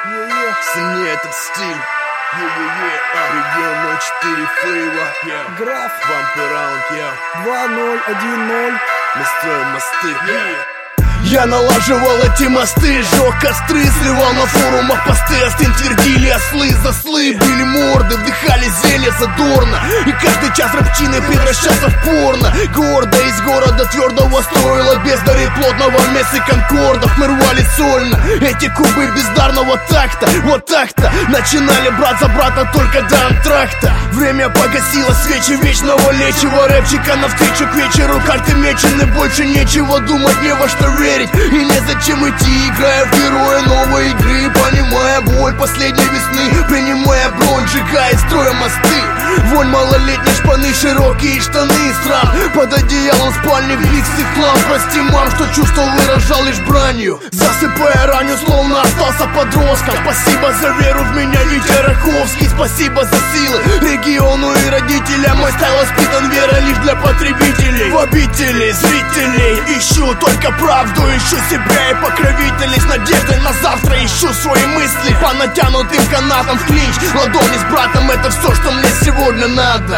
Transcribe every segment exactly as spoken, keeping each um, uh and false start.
Цени этот стиль. Регион ноль четыре Флейва. Граф. Бампер раунд, я. два ноль один ноль. Мы строим мосты. Я налаживал эти мосты, жёг костры, сливал на форумах посты. Остынь твердили ослы, заслы, били морды, вдыхали зелье задорно. И каждый час рабчины превращался в порно. Гордо из города твердого строила бездари плотного месса и конкордов. Мы рвали сольно эти кубы бездарного такта. Вот так-то начинали брат за брата только до антракта. Время погасило свечи вечного лечива рэпчика. Навстречу к вечеру карты мечены, больше нечего думать, не во что верить. И незачем идти, играя в героя новой игры, понимая боль последней весны, принимая бронь, сжигая, строя мосты. Вонь малолетней шпаны, широкие штаны, срам под одеялом спальни, бликс и хлам. Прости, мам, что чувствовал, выражал лишь бранью, засыпая раню, словно остался подростком. Спасибо за веру в меня, Витя Раховский. Спасибо за силы региону и родителям. Мой стайл воспитан верой лишь для потребителей. В обители зрителей ищу только правду, ищу себя и покровителей. С надеждой на завтра ищу свои мысли по натянутым канатам в клинч. Ладони с братом, это все, что мне сегодня надо.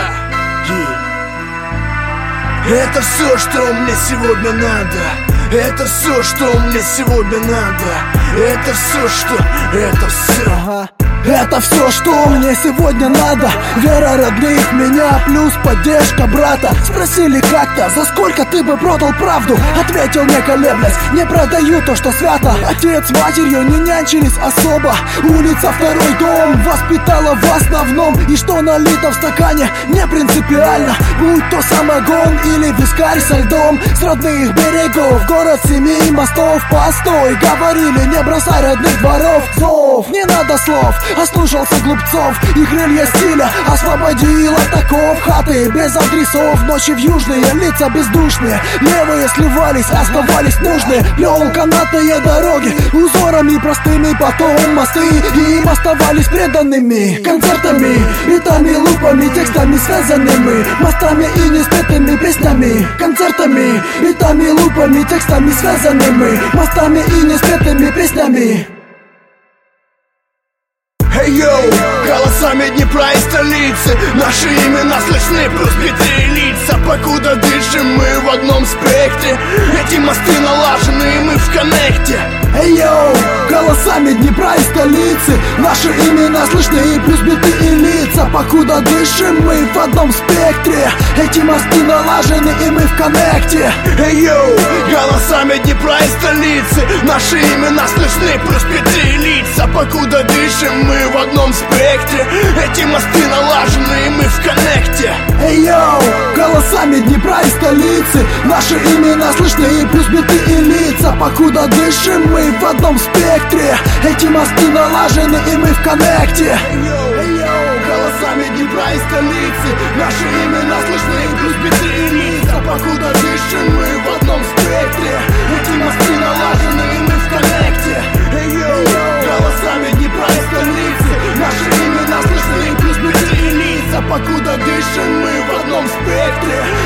Это все, что мне сегодня надо. Это все, что мне сегодня надо. Это все, что... Это все. Ага. Это все, что мне сегодня надо. Вера родных, меня плюс поддержка брата. Спросили как-то, за сколько ты бы продал правду? Ответил не колеблясь, не продаю то, что свято. Отец с матерью не нянчились особо. Улица второй дом воспитала в основном. И что налито в стакане, не принципиально. Будь то самогон или вискарь со льдом. С родных берегов, город семи мостов. Постой, говорили, не бросай родных дворов. Зов, не надо слов, ослушался глупцов и крылья стиля освободил от оков. Хаты без адресов, ночи в южные, лица бездушные. Левые сливались, оставались нужные. Плел канатные дороги узорами простыми, потом мосты. И им оставались преданными концертами, битами, лупами, текстами связанными, мостами и неспетыми песнями. Концертами, битами, лупами, текстами связанными, мостами и неспетыми песнями. Эй, йоу, голосами Днепра и столицы наши имена слышны, плюс биты и лица. Покуда дышим мы в одном спектре, эти мосты налажены и мы в коннекте. Эй, йоу, голосами Днепра и столицы наши имена слышны, плюс биты и лица. Покуда дышим мы в одном спектре, эти мосты налажены и мы в коннекте. Эй, йоу, голосами Днепра и столицы наши имена слышны, плюс биты и лица. Покуда дышим мы в одном спектре, эти мосты налажены и мы в коннекте. Эй, йоу, голосами Днепра и столицы наши имена слышны, плюс биты и лица. Покуда дышим мы в одном спектре, эти мосты налажены и мы в коннекте. Эй, йоу, голосами Днепра и столицы наши имена слышны, плюс биты и лица. Покуда дышим мы в одном спектре, эти мосты налажены и мы в коннекте. Эй, йоу, голосами Днепра и столицы наши имена слышны, плюс биты и лица. Покуда дышим мы в одном спектре,